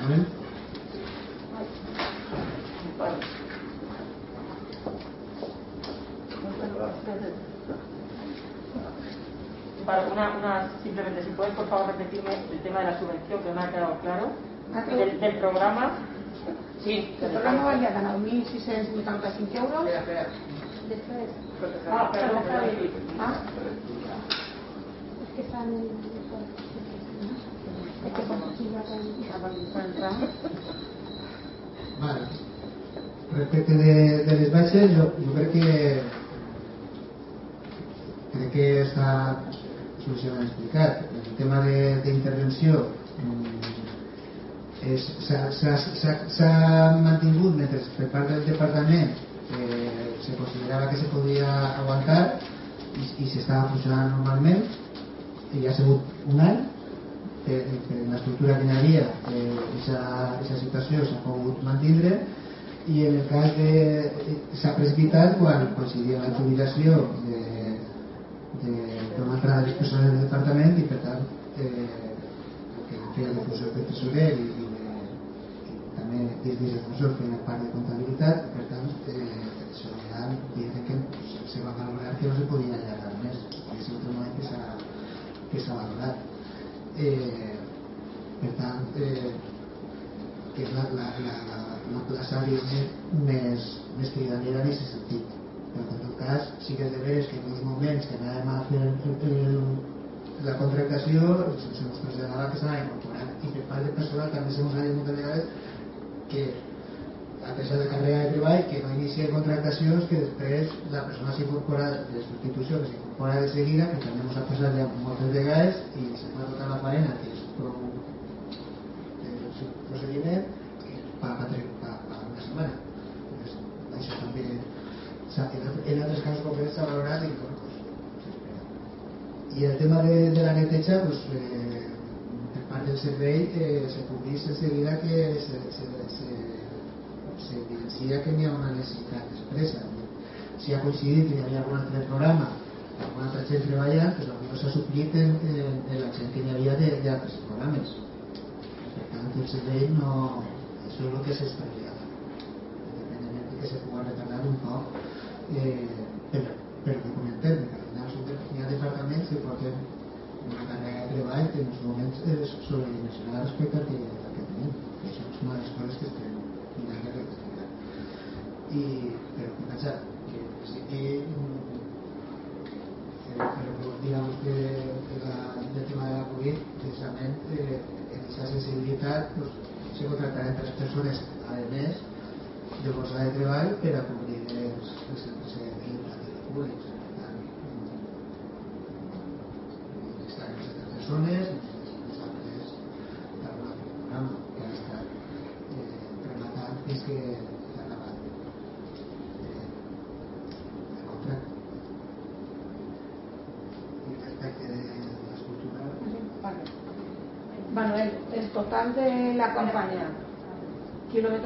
Manuel. Simplemente, si puedes, por favor, repetirme el tema de la subvención, que no me ha quedado claro. Del programa. Sí, el programa valía de 9.685 euros. Espera. Perdón. Es que están en Vale. Respecte de les baixes, jo crec que està solucionat explicat. El tema d'intervenció s'ha mantingut mentre per part del departament se considerava que se podia aguantar i s'estava funcionant normalment, i ha sigut un any per l'estructura que hi havia. Aquesta situació s'ha pogut mantindre, i en el cas s'ha precipitat quan coincidia la jubilació d'una altra de les persones del departament, i per tant que feia de funció de tresorer i també des de defensor feia part de comptabilitat. Per tant, això ja diria que se va valorar que no se podia allargar més, i és un moment que s'ha valorat. Per tant, que és la plaça més cridanera en aquest sentit. Però en tot cas sí que és de veres que en uns moments que anàvem a fer la contractació se'ns traslladava que s'anava incorporant, i per part del personal també se'ns ha dit moltes vegades que a pesar de càrrega de treball que no inicia contractacions, que després la persona s'incorpora de substitució, que s'incorpora de seguida, que també ens ha passat ja moltes vegades, i se fa tota la faena que és prou procediment per una setmana. Això també en altres casos concrets s'ha valorat, i el tema de la neteja, per part del servei se cobrís en seguida que se evidencia que n'hi ha una necessitat expressa. Si ha coincidit que hi havia algun altre programa, alguna altra gent treballant, doncs potser s'ha suplit en la gent que n'hi havia d'altres programes. Per tant, el servei no... Això és el que s'està enviant, independentment que se pugui retardar un poc per documentar, perquè al final hi ha departaments que porten una càrrega de treball que en els moments és sobredimensionada respecte al que tenim. Això és una de les coses que estem mirant de rectificar. Però pensa que sí que digamos que el tema de la COVID, precisament en aquesta sensibilitat se contractaran 3 persones a més de bolsa de treball per a cobrir els centres educatius públics. Per tant, estan les 3 persones, les altres d'algun altre programa que ha estat rematant fins que s'ha acabat el contracte. I respecte de l'escultura... Manuel, el total de la campaña, kilómetros